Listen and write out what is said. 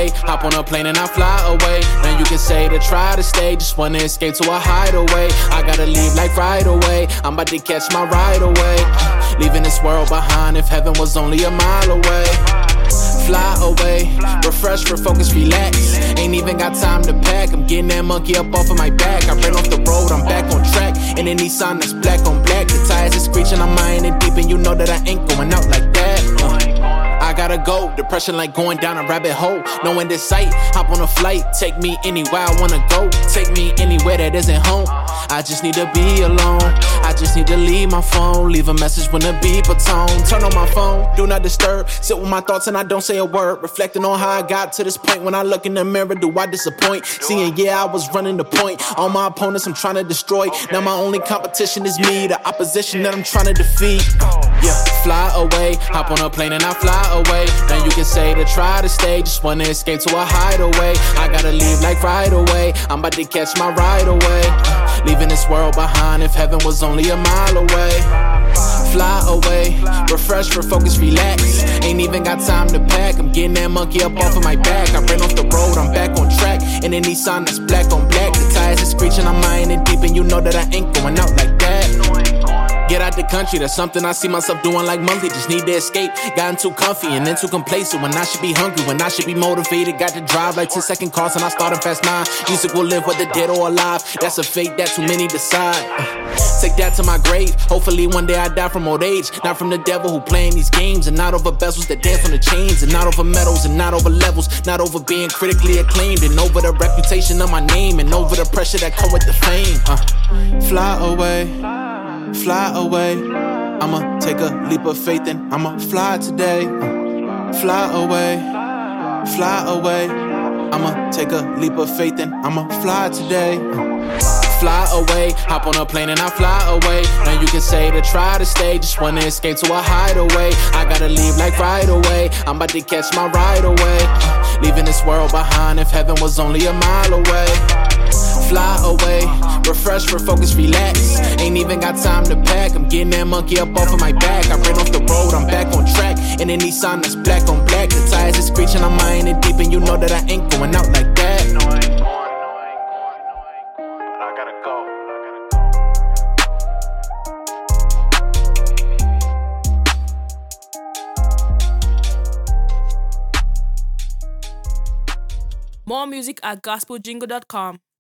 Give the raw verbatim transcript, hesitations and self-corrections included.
away, hop on a plane and I fly away. Now you can say to try to stay, just wanna escape to a hideaway. I gotta leave like right away, I'm about to catch my ride away. Leaving this world behind if heaven was only a mile away. Fly away, refresh, refocus, relax. Ain't even got time to pack, I'm getting that monkey up off of my back. I ran off the road, I'm back on track. In a Nissan that's black on black. The tires are screeching, I'm eyeing it deep, and you know that I ain't going out like that. uh. I gotta go, depression like going down a rabbit hole. No end in sight, hop on a flight, take me anywhere I wanna go. Take me anywhere that isn't home. I just need to be alone, I just need to leave my phone. Leave a message when the beeper tone. Turn on my phone, do not disturb. Sit with my thoughts and I don't say a word. Reflecting on how I got to this point. When I look in the mirror, do I disappoint? Seeing, yeah, I was running the point. All my opponents I'm trying to destroy. Now my only competition is me, the opposition that I'm trying to defeat. Yeah, fly away, hop on a plane and I fly away. Now you can say to try to stay, just wanna escape to a hideaway. I gotta leave like right away, I'm about to catch my ride away. Leaving this world behind if heaven was only a mile away. Fly away, refresh, refocus, relax. Ain't even got time to pack, I'm getting that monkey up off of my back. I ran off the road, I'm back on track. In a Nissan that's black on black. The tires are screeching, I'm eyeing it deep, and you know that I ain't going out like that. Get out the country, that's something I see myself doing like monthly. Just need to escape, gotten too comfy and then too complacent. When I should be hungry, when I should be motivated. Got to drive like ten second cars and I started fast nine. Music will live whether dead or alive, that's a fate that too many decide. uh, Take that to my grave, hopefully one day I die from old age. Not from the devil who playing these games. And not over bezels that dance on the chains. And not over medals and not over levels. Not over being critically acclaimed. And over the reputation of my name. And over the pressure that come with the fame. uh, Fly away, fly away. I'ma take a leap of faith and I'ma fly today. uh, Fly away, fly away. I'ma take a leap of faith and I'ma fly today. uh, Fly away, hop on a plane and I fly away. Now you can say to try to stay, just wanna escape to a hideaway. I gotta leave like right away, I'm about to catch my ride away. uh, Leaving this world behind if heaven was only a mile away. Fly away, refresh, refocus, relax. Ain't even got time to pack, I'm getting that monkey up off of my back. I ran off the road, I'm back on track. In a Nissan that's black on black. The tires are screeching, I'm eyeing it deep, and you know that I ain't going out like that. More music at gospel jingle dot com.